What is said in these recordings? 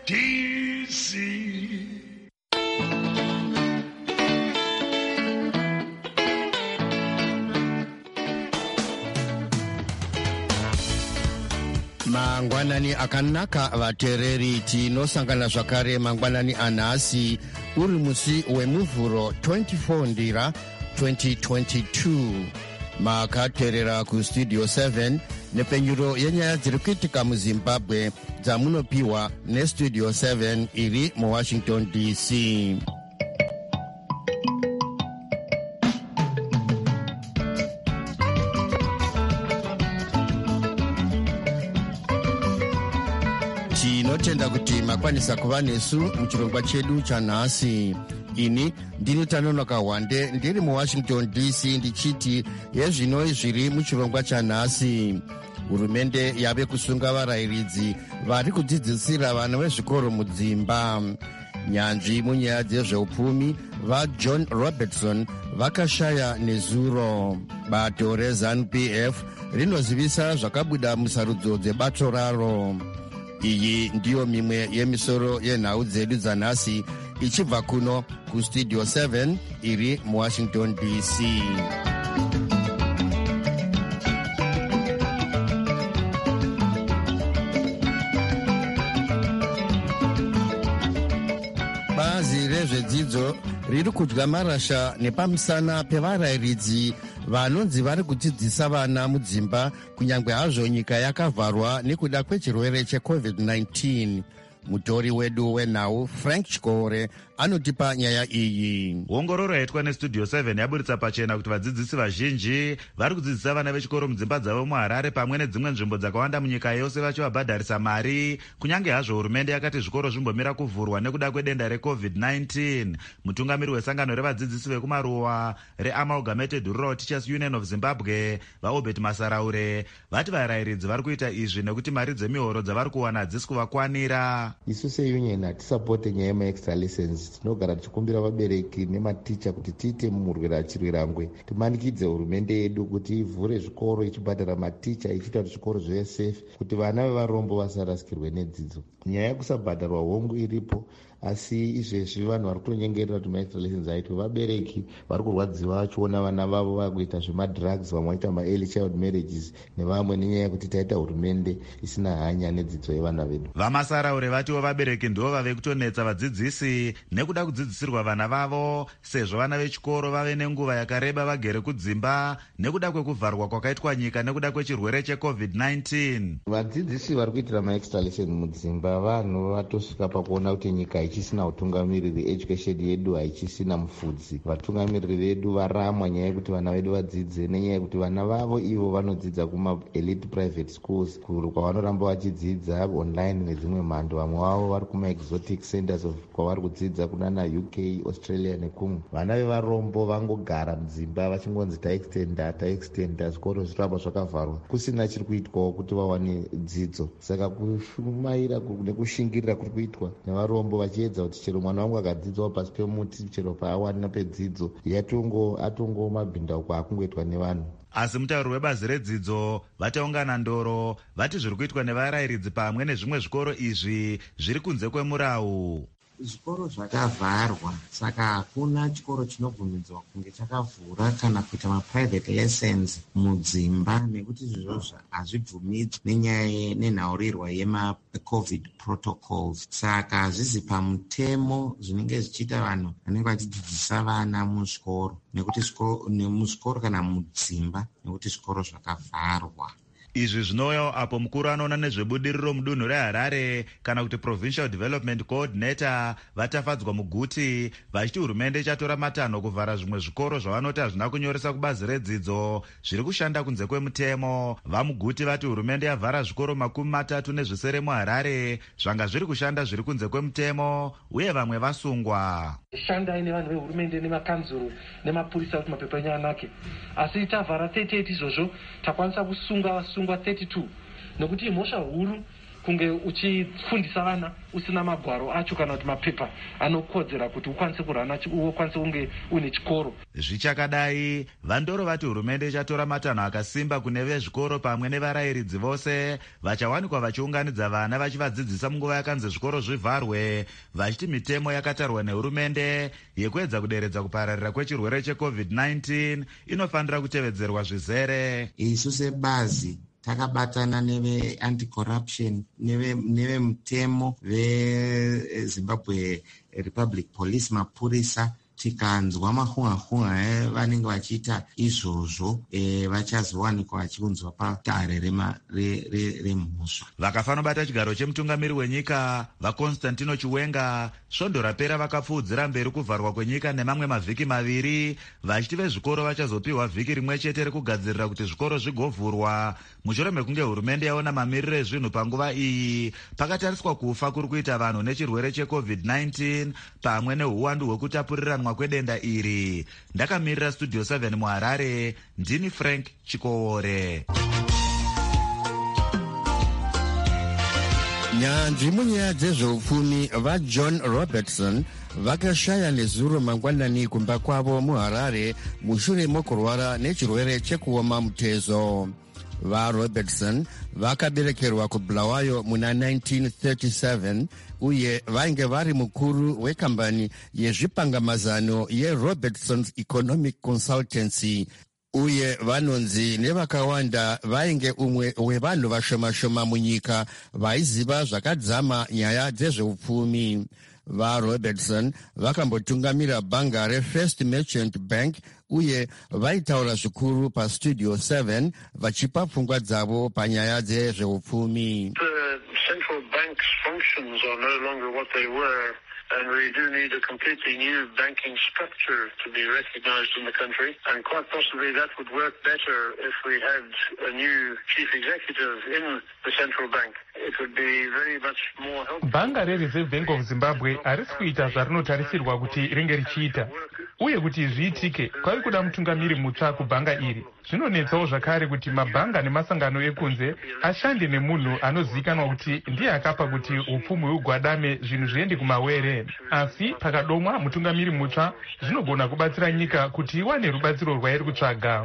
DC. Mangwanani akanaka vateereri, tinosangana zvakare mangwanani anhasi uri musi wemuvhuro 24 ndira 2022. Makateerera kustudio 7 nepenyuro yenyaya dziri kuitika muzimbabwe dzamunopiwa nestudio 7 iri muwashington DC. Tinotenda kuti makwanisa kuva nesu muchirongwa chedu chanhasi. Ini ndini Tanonoka Wande ndiri muwashington DC ndichiti yezvino zviri muchirongwa chanhasi. Hurumende yave kusunga varayiridzi vari kudzidzisira vana vezvikoro mudzimba. Nyanzvi munyaya dzezveupfumi vaJohn Robertson vakashaya nezuro. Bato reZANU-PF rinozivisa zvakabuda musarudzo dzebato raro. Iyi ndiyo mimwe yemisoro yenhau dzedu dzanhasi ichibva kuno kustudio 7 iri muwashington DC. Bazi rezvedzidzo riri kudya marasha nepamusana pevarayiridzi vanonzi vari kudzidzisa vana mudzimba kunyange hazvo nyika yakavharwa nekuda kwechirwere cheCovid-19. Mutori wedu wenhau Frank Chikore anotipa nyaya iyi. Ongororo yaitwa nestudio 7 yaburitsa pachena kuti vadzidzisi vazhinji vari kudzidzisa vana vechikoro mudzimba dzavo muHarare pamwe nedzimwe nzvimbo dzakawanda munyika yose vachivabhadharisa mari, kunyange hazvo hurumende yakati zvikoro zvimbomira kuvhurwa nekuda kwedenda reCovid-19. Mutungamiri wesangano revadzidzisi vekumaruwa reAmalgamated Rural Teachers Union of Zimbabwe vaObert Masaraure vati varayiridzi vari kuita izvi nekuti mari dzemihoro dzavari kuwana hadzisi kuvakwanira. Isu seunion hatisapote nyaya yemaextra lessons. Tinogara tichikumbira vabereki nematicha kuti tiite murwere achirwira ngwe, timanikidze hurumende yedu kuti ivhure zvikoro ichibhadhara maticha ichiita kuti zvikoro zvive safe, kuti vana vevarombo vasarasikirwe nedzidzo. Nyaya yekusabhadharwa hongu iripo, asi izvezvi vanhu vari kutonyengerera kuti maextra lessons aitwe. Vabereki vari kurwadziwa vachiona vana vavo vakuita zvemadrugs, vamwe vaita maearly child marriages nevamwe, nenyaya yekuti taita hurumende isina hanya nedzidzo yevana vedu. Vamasaraure vatiwo vabereki ndivo vave kutonetsa vadzidzisi nekuda kudzidzisirwa vana vavo, sezvo vana vechikoro vave nenguva yakareba vagere kudzimba nekuda kwekuvharwa kwakaitwa nyika nekuda kwechirwere cheCovid-19. Vadzidzisi vari kuitira maextra lesson mudzimba vanhu vatosvika pakuona kuti nyika haichisina utungamiriri, education yedu haichisina mufudzi. Vatungamiriri vedu varamwa nyaya yekuti vana vedu vadzidze, nenyaya yekuti vana vavo ivo vanodzidza kuma-elite private schools kwavanoramba vachidzidza online nedzimwe mhando. Vamwe vavo vari kuma-exotic centers kwavari kudzidza kunana UK, Australia nekumwe. Vana vevarombo vangogara mudzimba vachingonzi taextenda zvikoro zviramba zvakavharwa kusina chiri kuitwawo kuti vawane dzidzo. Saka kushumaira nekushingirira kuri kuitwa nevarombo vachiedza kuti chero mwana wangu akadzidzawo pasi pemuti, chero paawana pedzidzo atongo mabhindauko akungoitwa nevanhu. Asi mutauri webazi redzidzo vataungana ndoro vati zviri kuitwa nevarayiridzi pamwe nezvimwe zvikoro izvi zviri kunze kwemurau. Zvikoro zvakavharwa, saka hakuna chikoro chinobvumidzwa kunge chakavhura kana kuita maprivate lessons mudzimba, nekuti izvozvo hazvibvumidzwi nenyaya nenhaurirwa yemacovid protocols. Saka hazvizi pamutemo zvinenge zvichiita vanhu vanenge vachidzidzisa vana muzvikoro, nekuti muzvikoro kana mudzimba, nekuti zvikoro zvakavharwa. Izvi zvinouya apo mukuru anoona nezvebudiriro mudunhu reHarare kana kuti Provincial Development Coordinator vatafadzwa muguti vachiti hurumende ichatora matanho kuvhara zvimwe zvikoro zvavanoti hazvina kunyoresa kubazi redzidzo zviri kushanda kunze kwemutemo. Vamuguti vati hurumende yavhara zvikoro 30 nezvisere muHarare zvanga zviri kushanda zviri kunze kwemutemo, uye vamwe vasungwa. Shandai nevanhu vehurumende nemakanzuro nemapurisa kuti mapepa enyu anake, asi tavhara 38 izvozvo takwanisa kusunga vasungwa 32 nokuti imhosva huru kunge uchifundisa vana usina magwaro acho kana kuti mapepa anokodzera kuti ukwanise kurana ukwanise kunge une chikoro. Zvichakadai, Vandoro vati hurumende ichatora matanho akasimba kune vezvikoro pamwe nevarairidzi vose vachawanikwa vachiunganidza vana vachivadzidzisa munguva yakanzi zvikoro zvivharwe, vachiti mitemo yakatarwa nehurumende yekuedza kuderedza kupararira kwechirwere cheCovid-19 inofanira kutevedzerwa zvizere. Isu sebazi takabatana neve-anti-corruption neve-mutemo veZimbabwe Republic Police, mapurisa, tikanzwa mahunga vanenge vachiita izvozvo vachazowanikwa vachiunzwa patare remhosva. Vakafanobata chigaro chemutungamiri wenyika vaConstantino Chiwenga svondo rapera vakapfuudzira mberi kuvharwa kwenyika nemamwe mavhiki maviri, vachiti vezvikoro vachazopiwa vhiki rimwe chete rekugadzirira kuti zvikoro zvigovhurwa mushure mekunge hurumende yaona mamiriro ezvinhu panguva iyi pakatariswa kufa kuri kuita vanhu nechirwere cheCovid-19 pamwe neuwandu hwekutapuriranwa kwedenda iri. Ndakamirira Studio 7 muHarare, ndini Frank Chikoore. Nyanzvi munyaya dzezveupfumi vaJohn Robertson vakashaya nezuro mangwanani kumba kwavo muHarare mushure mokurwara nechirwere chekuoma mutezo. VaRobertson vakaberekerwa kuBulawayo muna 1937 uye vainge vari mukuru wekambani yezvipangamazano yeRobertson's Economic Consultancy, uye vanonzi nevakawanda vainge umwe wevanhu vashoma-shoma munyika vaiziva zvakadzama nyaya dzezveupfumi. VaRobertson vakambotungamira bhanga reFirst Merchant Bank uye vaitaura zvikuru paStudio 7 vachipa pfungwa dzavo panyaya dzezveupfumi. The central bank's functions are no longer what they were. And we do need a completely new banking structure to be recognized in the country. And quite possibly that would work better if we had a new chief executive in the central bank. It would be very much more helpful. Bhanga reReserve Bank of Zimbabwe harisi kuita zvarinotarisirwa kuti ringe richiita. Uye kuti zviitike, kwari kuda mutungamiri mutsva kubhanga iri. Zvinonetsawo zvakare kuti mabhanga nemasangano ekunze ashande nemunhu anozivikanwa kuti ndiye akapa kuti upfumi hugwadame zvinhu zviende kumawere. Asi pakadomwa mutungamiri mutsva zvinogona kubatsira nyika kuti iwane rubatsiro rwairi kutsvaga.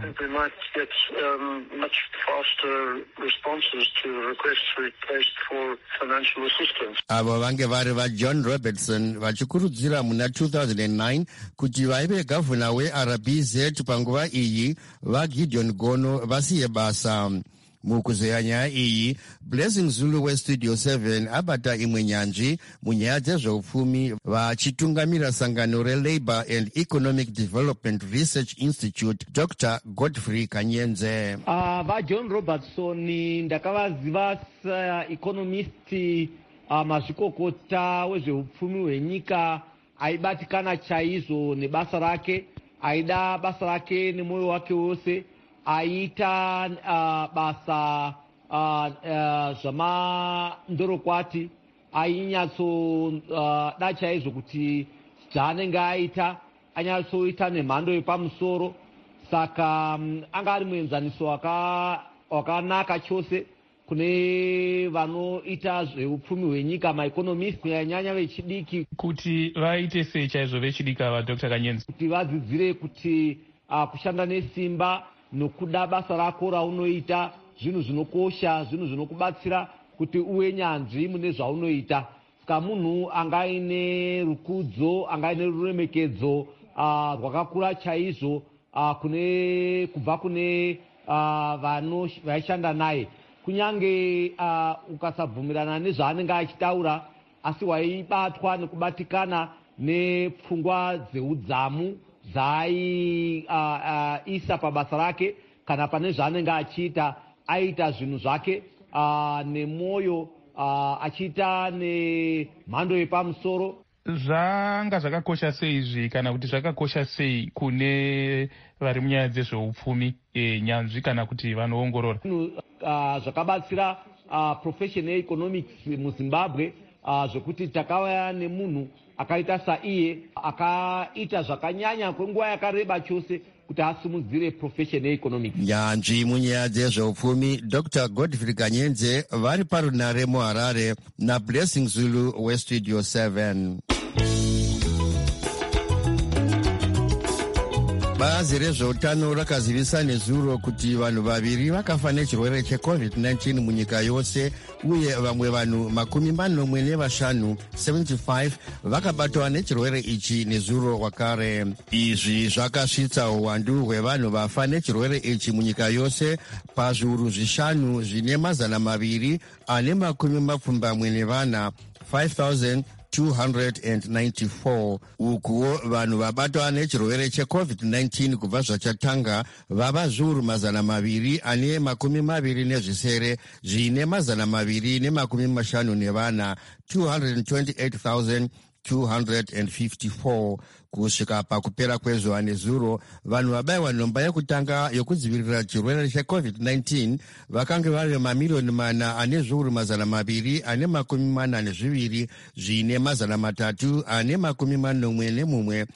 Avo vange vari vaJohn Robertson vachikurudzira muna 2009 kuti vaive gavhuna weRBZ panguva iyi vaGideon Gono vasiye basa. Mukuzeya nyaya iyi, Blessing Zulu weStudio 7 abata imwe nyanzvi munyaya dzezveupfumi vachitungamira sangano reLabour and Economic Development Research Institute, Dr. Godfrey Kanyenze. VaJohn Robertson ndakavaziva seeconomist mazvikokota wezveupfumi hwenyika, aibatikana chaizvo nebasa rake, aida basa rake nemoyo wake wose, aita basa zvamandorokwati, ainyatsoda chaizvo kuti zvaanenge aita anyatsoita nemhando yepamusoro. Saka anga ari muenzaniso wakanaka chose kune vanoita zveupfumi hwenyika, maeconomist kunyanya vechidiki. Kuti vaite sei chaizvo vechidiki ava, Dr. Kanyenzi? Kuti vadzidzire kuti kushanda nesimba nokuda basa rako raunoita, zvinhu zvinokosha, zvinhu zvinokubatsira kuti uwe nyanzvi mune zvaunoita. Saka munhu angaine rukudzo, angaine ruremekedzo rwakakura chaizvo kubva kune vaishanda naye. Kunyange ukasabvumirana nezvaanenge achitaura, asi waibatwa nekubatikana nepfungwa dzeudzamu dzaiisa pabasa rake kana pane zvaanenge achiita. Aita zvinhu zvake nemwoyo, achiita nemhando yepamusoro. Zvanga zvakakosha sei izvi, kana kuti zvakakosha sei kune vari munyaya dzezveupfumi nyanzvi kana kuti vanoongorora? Zvakabatsira profession yeeconomics muZimbabwe, zvekuti takauya nemunhu akaita saiye, akaita zvakanyanya kwenguva yakareba chose kuti asimudzire profession yeeconomics. nyanzvi munyaya dzezveupfumi Dr Godfrey Kanyenze vari parunare muHarare naBlessing Zulu weStudio 7. Bazi rezveutano rakazivisa nezuro kuti vanhu vaviri vakafa nechirwere cheCovid-19 munyika yose, uye vamwe vanhu 45 75 vakabatwa nechirwere ichi nezuro wakare. Izvi zvakasvitsa uwandu hwevanhu vafa nechirwere ichi munyika yose pazviuru 5 zvine 274 5,294. Ukuwo vanhu vabatwa nechirwere cheCovid-19 kubva zvachatanga vava zviuru 220 zvine 254 228,254. kusvika pakupera kwezuva nezuro, vanhu vabayiwa nhomba yekutanga yokudzivirira chirwere cheCovid-19 vakange vave mamiliyoni 4,242 zvine 341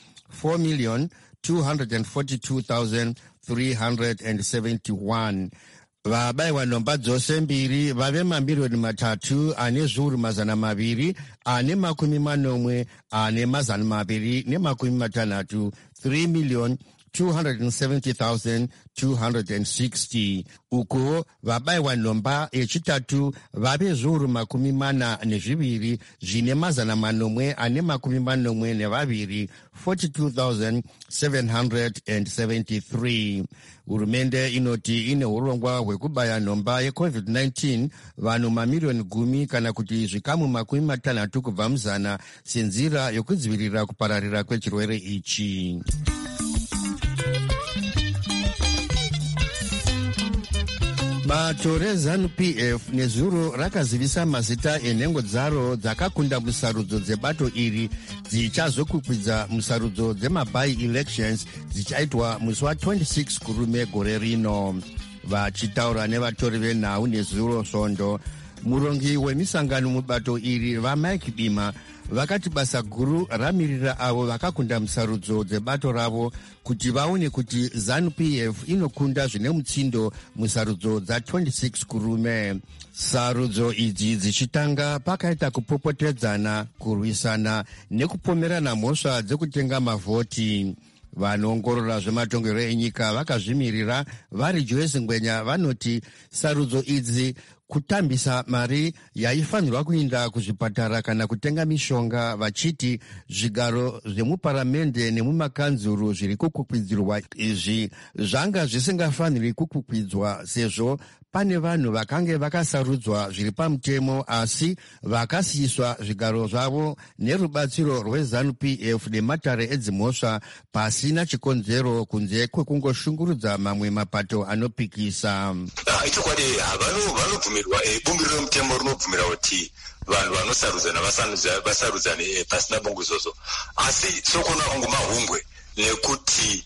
4,242,371. vabayiwa nhomba dzose mbiri vave mamiliyoni 3,240,260 3,270,260. Ukuwo vabayiwa nhomba yechitatu vave zviuru 42 zvine 442 42,773. Hurumende inoti ine urongwa hwekubaya nhomba yeCovid-19 vanhu mamiliyoni 10 kana kuti zvikamu 60 kubva muzana senzira yokudzivirira kupararira kwechirwere ichi. Bato reZANU-PF nezuro rakazivisa mazita enhengo dzaro dzakakunda musarudzo dzebato iri dzichazokukwidza musarudzo dzemabai elections dzichaitwa musi wa26 kurume gore rino. Vachitaura nevatori venhau nezuro svondo, murongi wemisangano mubato iri vaMike Bima vakati basa guru ramirira avo vakakunda musarudzo dzebato ravo kuti vaone kuti ZANU-PF inokunda zvine mutsindo musarudzo dza26 kurume. Sarudzo idzi dzichitanga pakaita kupopotedzana, kurwisana nekupomerana mhosva dzekutenga mavhoti. Vanoongorora zvematongero enyika vakazvimirira vari Joyce Ngwenya vanoti sarudzo idzi kutambisa mari yaifanirwa kuenda kuzvipatara kana kutenga mishonga, vachiti zvigaro zvemuparamende nemumakanzuru zviri kukwidzirwa izvi zvanga zvisingafaniri kukwidzwa sezvo pane vanhu vakange vakasarudzwa zviri pamutemo asi vakasiyiswa zvigaro zvavo nerubatsiro rweZANU-PF nematare edzimhosva pasina chikonzero kunze kwekungoshungurudza mamwe mapato anopikisa. Ichokwadi vanobvumirwa bumbiro remutemo rinobvumira kuti vanhu vanosarudzana vasarudzane pasina bongozozo, asi sokona kunge mahumbwe nekuti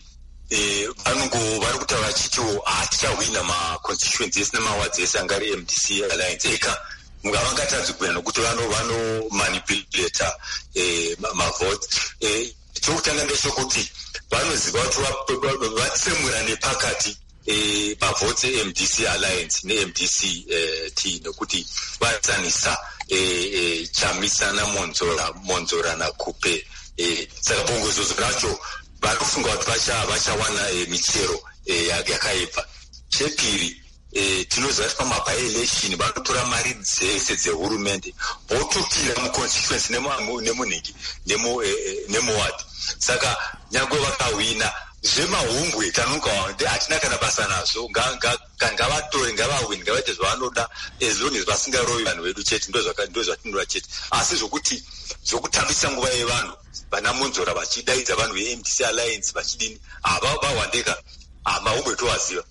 vari kutaura vachitiwo hatichahwina maconstituency ese nemawards ese angari MDC Alliance eka vangatadzi kuwina nokuti vanomanipulata mavotes. Chokutanga ndechekuti vanoziva kuti vatsemura nepakati mavhotsi eMDC Alliance neMDC T nokuti vatsanisa chamisana monzora nakupe. Saka bongozozo racho varikufunga kuti vachawana michero yakaipa. Chepiri, tinoziva kuti pamabai election vanotora mari dzese dzehurumende votokira muconstituency nemunhingi nemuwadi. Saka nyangwe vakahwina zvemahumbwe hatina kana basa nazvo, ngavatore ngavahwini ngavaite zvavanoda as long as vasingarovi vanhu vedu chete, ndozvatinoda chete. Asi zvokutambisa nguva yevanhu vana Monzora vachidaidza vanhu veMDC Alliance vachidini vawandeka mahumbwe towaziva.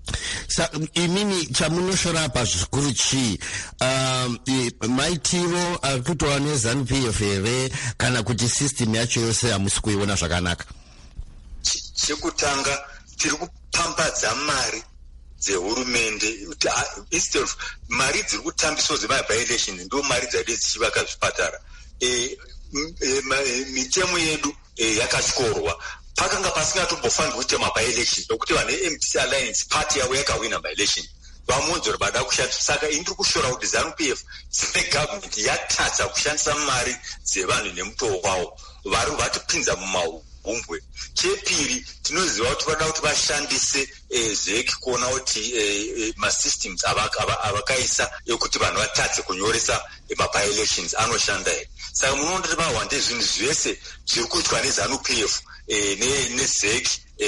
Imini chamunoshora pa zvikuru chii maitiro arikutova neZANU-PF here kana kuti system yacho yose hamusi kuiona zvakanaka? Chekutanga tiri kupambadza mari dzehurumende instead of mari dziri kutambiswa dzemabi-election ndo mari dzade dzichivaka zvipatara. Mitemo yedu yakatyorwa pakanga pasingatombofanirwi kuita maby-election nokuti vane MDC Alliance party yavo yakawina by-election vamunzori vada kushandisa. Saka indiri kushora kuti ZANU-PF dzine gavhumenti yatadza kushandisa mari dzevanhu nemutoo wavo vari vatipinza mumaumbwe. Chepiri tinoziva kuti vada kuti vashandise ZEC kuona kuti masystems avakaisa ekuti vanhu vatadze kunyoresa maby-elections anoshanda here. Saka munoona kuti vahwande zvinhu zvese zviri kuitwa neZANU-PF neZEC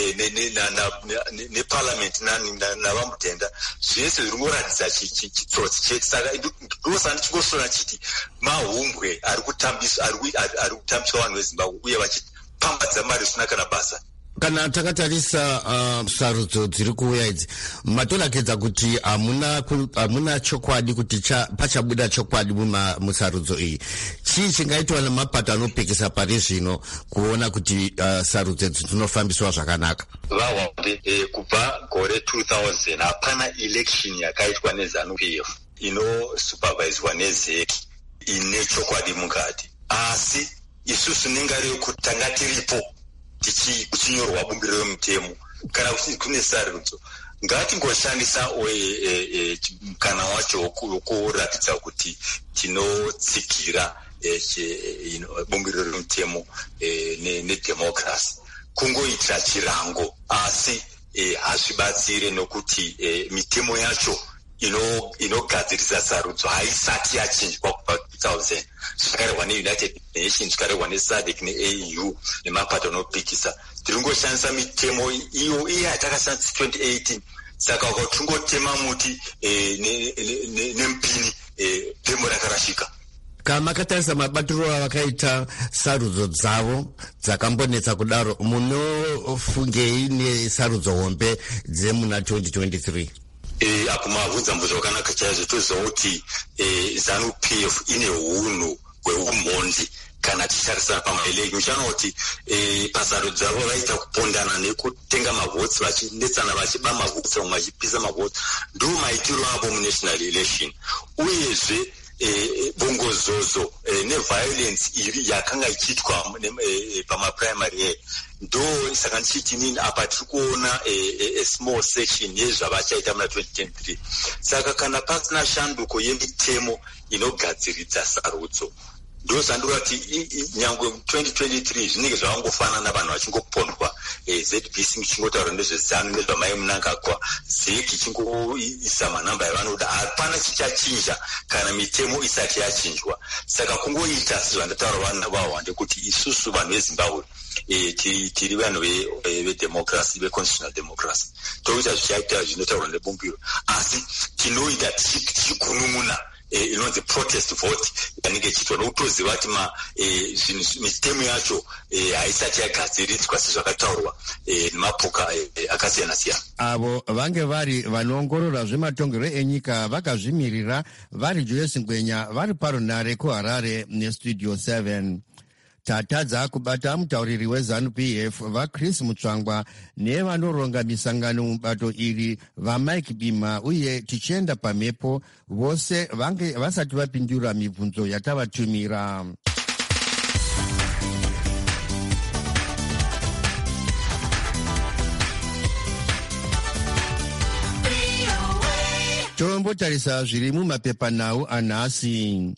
neparliament navamutenda zvese zviri kuratidza chitsotsi chete. Saka ndosana ndichingosvona chiti mahumbwe ari kutambiswa vanhu veZimbabwe uye vachipambadza mari zvisina kana basa. Kana takatarisa sarudzo dziri kuuya idzi matonakedza kuti hamuna chokwadi kuti pachabuda chokwadi musarudzo iyi. Chii chingaitwa nemapato anopekesa pari zvino kuona kuti sarudzo idzi dzinofambiswa zvakanaka? Vahwande kubva gore 2000 hapana election yakaitwa neZANU-PF inosuperviswa neZEC ine chokwadi mukati. Asi isusu nengari yekuti tanga tiripo kuchinyorwa bumbiro remutemo kana kune sarudzo ngatingoshandisa mukana wacho wokuratidza kuti tinotsigira bumbiro remutemo nedemocracy kungoitira chirango asi hazvibatsire nokuti mitemo yacho inogadzirisa sarudzo haisati yachinjwa kubva 2000 zvakarehwa neUnited Nations, zvakarehwa neSADC neAU nemapato anopikisa. Tiringoshandisa mitemo iyo yatakashandisa 2018. Saka ukatungotema muti nempini pemo rakarashika. Kama katarisa mabatiro avakaita sarudzo dzavo dzakambonetsa kudaro munofungei nesarudzo hombe dzemuna 2023? Apo mabvunza mubvunzo wakanaka chaizvo. Toziva kuti ZANU-PF ine hunhu hweumhondi kana tichitarisana pamaeleki. Muchana kuti pasarudzo dzavo vaita kupondana nekutenga mavhotsi vachinetsana vachiba mavhotsi vamwe vachipisa mavhotsi. Ndo maitiro avo munational election. Uyezve bongozozo neviolence iri yakanga ichiitwa pamaprimary ndo saka ndichiti nini apa tiri kuona small section yezvavachaita muna 2023. Saka kana pasina shanduko yemitemo inogadziridza sarudzo ndo sandurati nyangwe 2023 zvinenge zvavangofanana vanhu vachingopondwa ZBCichingotaura nezvezano nezvamai Mnangagwa ZEC ichingoisa manhamba yavanoda. Hapana chichachinja kana mitemo isati yachinjwa. Saka kungoita sezvandataura vahwande kuti isusu vanhu veZimbabwe tiri vanhu vedemocracy, veconstitutional democracy. Toita zvichaita zvinotaurwa nebumbiro asi tinoita tichigunun'una inonzi protest vote yanenge ichiitwa nokutoziva kuti mitemo yacho haisati yagadziridzwa sezvakataurwa nemapoka akasiyana siyana. Avo vange vari vanoongorora zvematongero enyika vakazvimirira vari Joyce Ngwenya vari parunare kuHarare nestudio 7. Tatadza kubata mutauriri weZANU-PF vaChris Mutsvangwa nevanoronga misangano mubato iri vaMike Bima uye tichienda pamhepo vose vange vasati vapindura mibvunzo yatavatumira. Tombotarisa zviri mumapepanhau anhasi.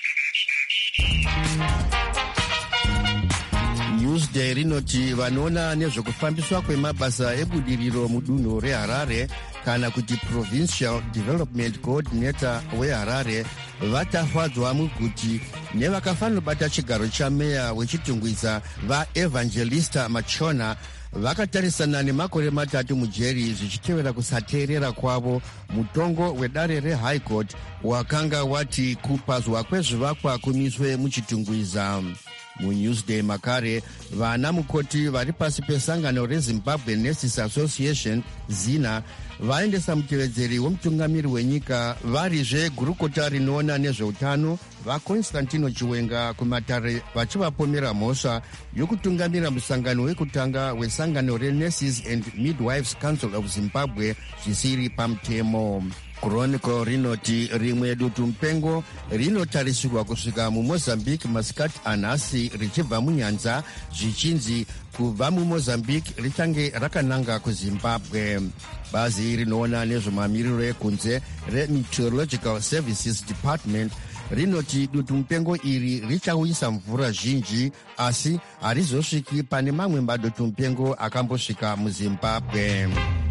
Newsday rinoti vanoona nezvekufambiswa kwemabasa ebudiriro mudunhu reHarare kana kuti Provincial Development Coordinator weHarare vatafadzwa muguti nevakafanobata chigaro chameya wechitungwiza vaEvangelista Machona vakatarisana nemakore 3 mujeri zvichitevera kusateerera kwavo mutongo wedare reHigh Court wakanga wati kupazwa kwezvivakwa kumiswe muchitungwiza. MuNewsday makare vana mukoti vari pasi pesangano reZimbabwe Nurses Association ZINA vaendesa mutevedzeri wemutungamiri wenyika varizve gurukota rinoona nezveutano vaConstantino Chiwenga kumatare vachivapomera mhosva yokutungamira musangano wekutanga wesangano reNurses and Midwives Council of Zimbabwe zvisiri pamutemo. chronicle rinoti rimwe dutu mupengo rinotarisirwa kusvika mumozambique masikati anhasi richibva munyanza zvichinzi kubva mumozambique richange rakananga kuzimbabwe. Bazi rinoona nezvemamiriro ekunze remeteorological services department rinoti dutu mupengo iri richauyisa mvura zhinji asi harizosviki pane mamwe madutu mupengo akambosvika muzimbabwe.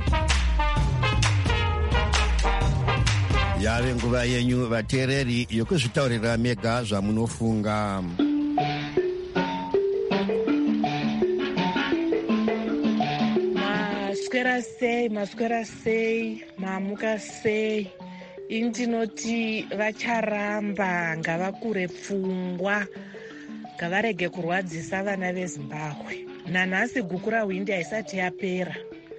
Yave nguva yenyu vateereri yokuzvitaurira mega zvamunofunga. Maswera sei, mamuka sei. Indinoti vacharamba, ngavakure pfungwa, ngavarege kurwadzisa vana veZimbabwe. Nanhasi guku rahwindi haisati yapera.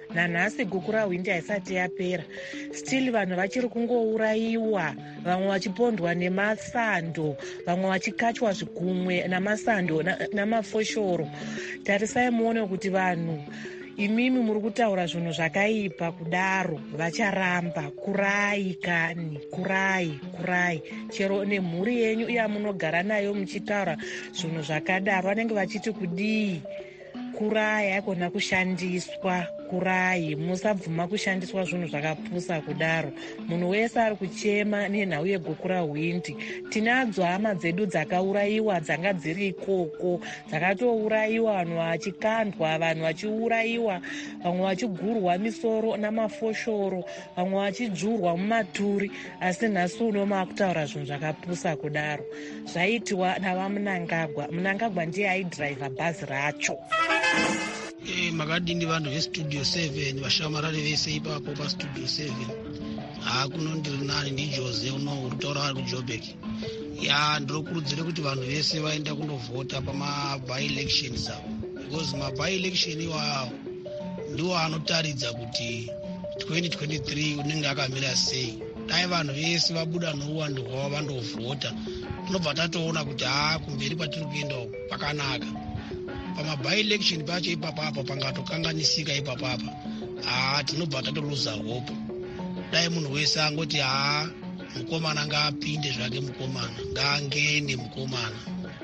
Still vanhu vachiri kungourayiwa, vamwe vachipondwa nemasando, vamwe vachikachwa zvigumwe namasando namafoshoro. Tarisai muone kuti vanhu imimi muri kutaura zvinhu zvakaipa kudaro, vacharamba. Kurai kani, kurai. Chero nemhuri yenyu yamunogara nayo muchitaura zvinhu zvakadaro vanenge vachiti kudii. Kurai, haikona kushandiswa. Kurai, musabvuma kushandiswa zvinhu zvakapusa kudaro. Munhu wese ari kuchema nenhau yeguku rahwindi. Tinadzo hama dzedu dzakaurayiwa dzanga dziri ikoko, dzakatourayiwa, vanhu vachikandwa, vanhu vachiurayiwa, vamwe vachigurwa misoro namafoshoro, vamwe vachidzurwa mumaturi. Asi nhasi uno makutaura zvinhu zvakapusa kudaro. Zvaitiwa navaMunangagwa. Munangagwa ndiye aidhiraivha bhazi racho. Makadini vanhu vestudio 7 vashamarari vese ipapo pastudio 7 kunondiri nani ndijose uno uritaura vari kuJoburg. Ndinokurudzire kuti vanhu vese vaenda kundovhota pama-by-elections avo, because ma-by-election iwawo ndiwo anotaridza kuti 2023 unenge akamira sei. Dai vanhu vese vabuda nouwandu hwavo vandovhota, tinobva tatoona kuti kumberi kwatiri kuenda pakanaka. Pama-by-election pacho ipapapa pangatokanganisika ipapapa, tinobva tatoluza hope. Dai munhu wese angoti mukomana ngaapinde zvake, mukomana ngaangene mukomana.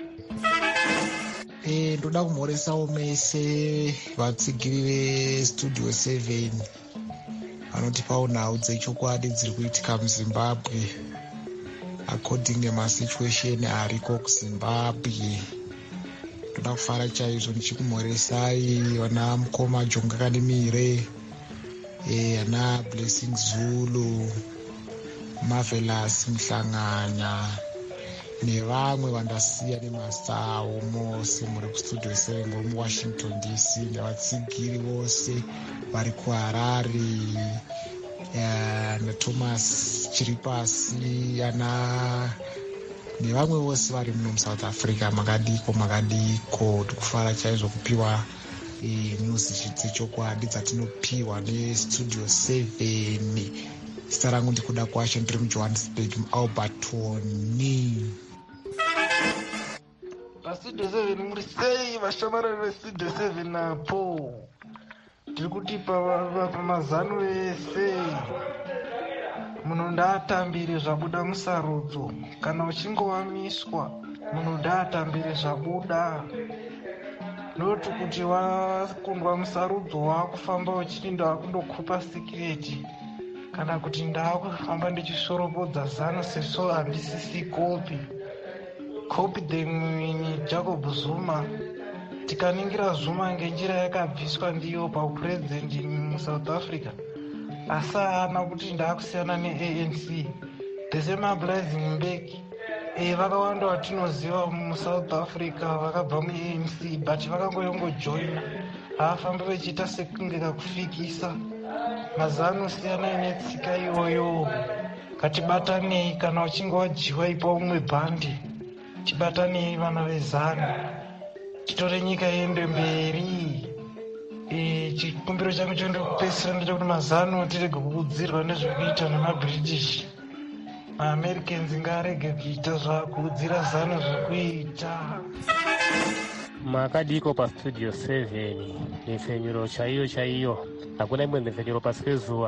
Ndoda kumhoresawo mese vatsigiri vestudio 7 vanotipawo nhau dzechokwadi dziri kuitika muZimbabwe according nemasituation ariko kuZimbabwe. Ndoda kufara chaizvo ndichikumhoresai vana mukoma Jonga Kadimire, ana Blessing Zulu, Marvelous Mhlanganya nevamwe vandasiya nemasawo mose muri kustudio 7 muri muWashington DC, nevatsigiri vose vari kuHarare, naThomas Chiripasi, nevamwe vose vari muno muSouth Africa. Makadiko tikufara chaizvo kupiwa news dzechokwadi dzatinopiwa nestudio 7. Zita rangu ndikuda kwasha, ndiri muJohannesburg muAlbertoni. Pastudio 7 muri sei vashamarari vestudio 7 napo? Tiri kuti pamazano ese munhu ndaatambire zvabuda musarudzo, kana uchingowamiswa munhu ndaatambire zvabuda. Noti kuti wakundwa musarudzo wakufamba uchiti ndakundokupa sikireti, kana kuti ndakufamba ndichishoropodza zano seso handisisi kopi demwini Jacob Zuma. Tikaningira Zuma ngenjira yakabviswa ndiyo paupurezidendi muSouth Africa, asi haana kuti ndaakusiyana neANC. The same applies Mbeki. Vakawanda vatinoziva muSouth Africa vakabva muANC but vakangoyongojoina, havafamba vechiita sekunge kakufikisa. Mazano siyana netsika iyoyo. Ngatibatanei, kana uchinge wajiwa ipa umwe bhandi, tibatanei vana vezano, titore nyika iende mberi. Chikumbiro changu chondokupedzisira ndechekuti mazano tirege kukudzirwa nezvekuita nemaBritish. MaAmericans ngaarege kuita zvakuudzira zano zvekuita. Makadiko pastudio 7, nhefenyuro chaiyo, hakuna imwe nhefenyuro pasi pezuva.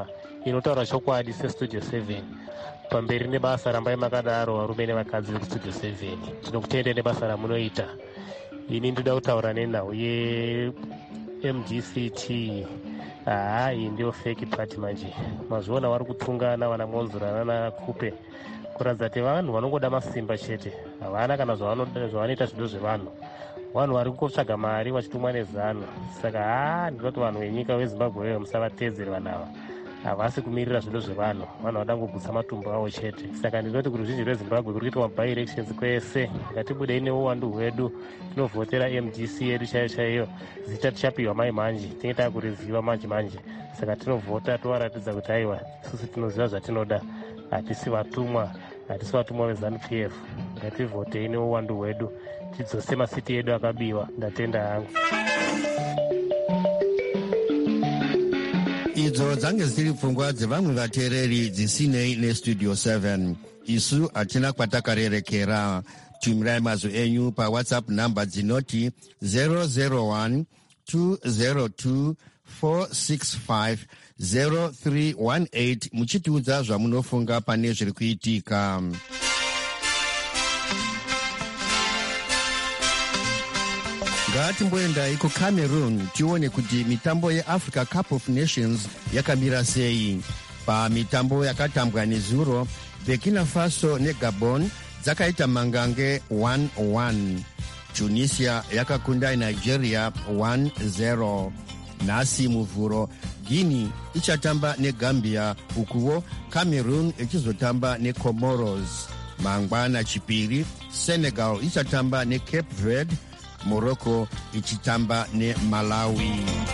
inotaura chokwadi sestudio 7 pamberi nebasa rambai makadaro varume nevakadzi vekustudio 7. Tinokutendai nebasa ramunoita. Ini ndoda kutaura nenhau ye-MGCT. Iyi ndio fake party manje. Mazviona vari kutungana vana Monzura nana Kupe kuratidza kuti vanhu vanongoda masimba chete, havana kana zvavanoita zvido zvevanhu. Vanhu vari kungotsvaga mari vachitumwa nezano. Saka ndinoti vanhu venyika veZimbabwe veyo musavatedzere vanhu ava. Havasi kumirira zvido zvevanhu, vanhu vada kungogutsa matumbu avo chete. Saka ndinoti kuruzhinji rweZimbabwe kuri kuitwa by elections kwese, ngatibudei neuwandu hwedu tinovhotera MGC yedu chaiyo chaiyo. Zita tichapiwa mai manje, tinenge takuriziva manje manje. Saka tinovhota tovaratidza kuti aiwa isusu tinoziva zvatinoda, hatisi vatumwa veZANU-PF. Ngativhotei neuwandu hwedu tidzose masiti edu akabiwa. Ndatenda hangu. Idzo dzange dziri pfungwa dzevamwe vateereri dzisinei nestudio 7. Isu hatina kwatakarerekera. Tumirai mazwi enyu pawhatsapp namba dzinoti 001 202 465 0318 muchitiudza zvamunofunga pane zviri kuitika. Ngatimboendai kuCameroon tione kuti mitambo yeAfrica Cup of Nations yakamira sei. Pamitambo yakatambwa nezuro, Burkina Faso neGabon dzakaita mangange 1-1. Tunisia yakakunda Nigeria 1-0. Nhasi muvhuro, Guinea ichatamba neGambia, ukuwo Cameroon ichizotamba neComoros. Mangwana chipiri, Senegal ichatamba neCape Verde, Morocco ichitamba neMalawi.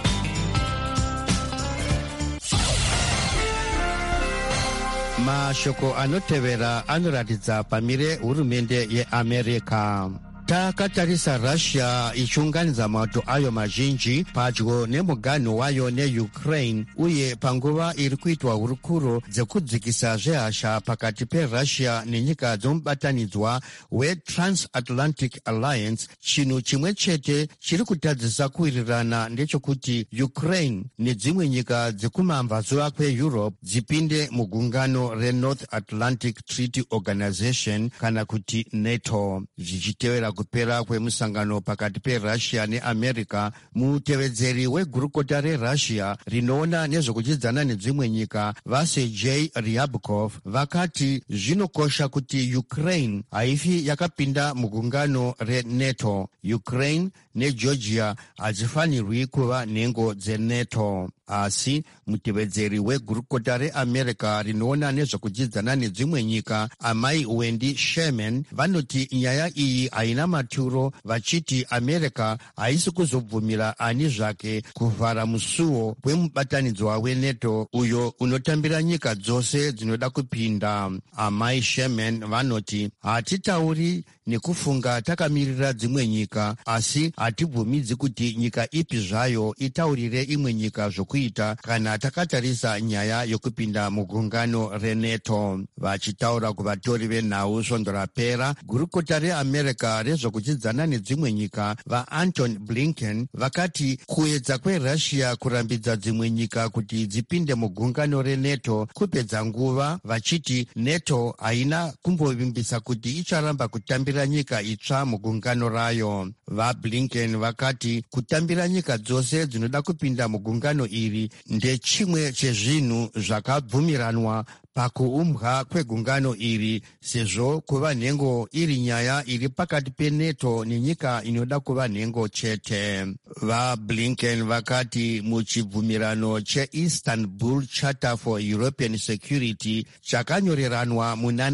Mashoko anotevera anoratidza pamire hurumende yeAmerica. Takatarisa Russia ichiunganidza mato ayo mazhinji padyo nemuganho wayo neUkraine, uye panguva iri kuitwa hurukuro dzekudzikisa zvehasha pakati peRussia nenyika dzomubatanidzwa weTransatlantic Alliance, chinhu chimwe chete chiri kutadzisa kuwirirana ndechekuti Ukraine nedzimwe nyika dzekumamvazuva kweEurope dzipinde mugungano reNorth Atlantic Treaty Organization kana kuti NATO. Zvichitevera kupera kwemusangano pakati peRussia neAmerica, mutevedzeri wegurukota reRussia rinoona nezvekuchidzana nedzimwe nyika vaSergei Ryabkov vakati zvinokosha kuti Ukraine haifi yakapinda mugungano reNATO. Ukraine neGeorgia hadzifanirwi kuva nhengo dzeNATO. Asi mutevedzeri wegurukota reAmerica rinoona nezvekuchidzana nedzimwe nyika amai Wendy Sherman vanoti nyaya iyi haina maturo, vachiti America haisi kuzobvumira ani zvake kuvhara musuwo wemubatanidzwa weNATO uyo unotambira nyika dzose dzinoda kupinda. Amai Sherman vanoti hatitauri nekufunga takamirira dzimwe nyika, asi hatibvumidzi kuti nyika ipi zvayo itaurire imwe nyika zvokuita kana takatarisa nyaya yokupinda mugungano reNATO. Vachitaura kuvatori venhau svondo rapera, gurukota reAmerica rezvokuchidzana nedzimwe nyika vaAnton Blinken vakati kuedza kweRussia kurambidza dzimwe nyika kuti dzipinde mugungano reNATO kupedza nguva, vachiti NATO haina kumbovimbisa kuti icharamba kutambira nyika itsva mugungano rayo. VaBlinken vakati kutambira nyika dzose dzinoda kupinda mugungano iri ndechimwe chezvinhu zvakabvumiranwa pakuumbwa kwegungano iri, sezvo kuva nhengo iri nyaya iri pakati peNATO nenyika inoda kuva nhengo chete. VaBlinken vakati muchibvumirano cheIstanbul Charter for European Security chakanyoreranwa muna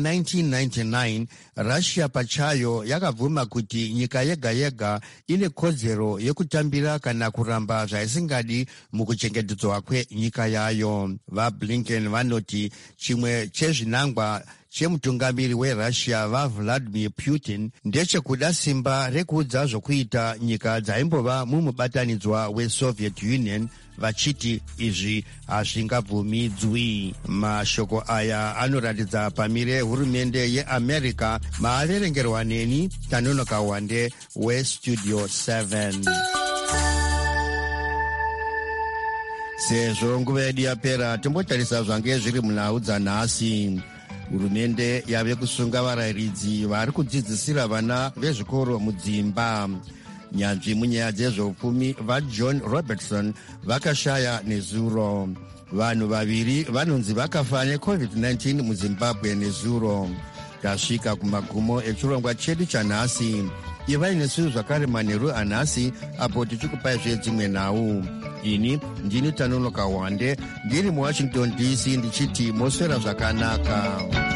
1999, Russia pachayo yakabvuma kuti nyika yega yega ine kodzero yekutambira kana kuramba zvaisingadi mukuchengetedzwa kwenyika yayo. VaBlinken vanoti chimwe chezvinangwa chemutungamiri weRussia vaVladimir Putin ndechekuda simba rekuudza zvokuita nyika dzaimbova mumubatanidzwa weSoviet Union, vachiti izvi hazvingabvumidzwi. Mashoko aya anoratidza pamire hurumende yeAmerica. Maaverengerwa neni Tanonoka Wande weStudio 7. sezvo nguva yedu yapera tombotarisa zvange zviri munhau dzanhasi. Hurumende yave kusunga varayiridzi vari kudzidzisira vana vezvikoro mudzimba. Nyanzvi munyaya dzezveupfumi vaJohn Robertson vakashaya nezuro. Vanhu vaviri vanonzi vakafa neCovid-19 muZimbabwe nezuro. Tasvika kumagumo echirongwa chedu chanhasi. Ivai nesu zvakare manheru anhasi apo tichikupai zvedzimwe nhau. Ini ndini Tanonoka Wande ndiri muWashington DC ndichiti moswera zvakanaka.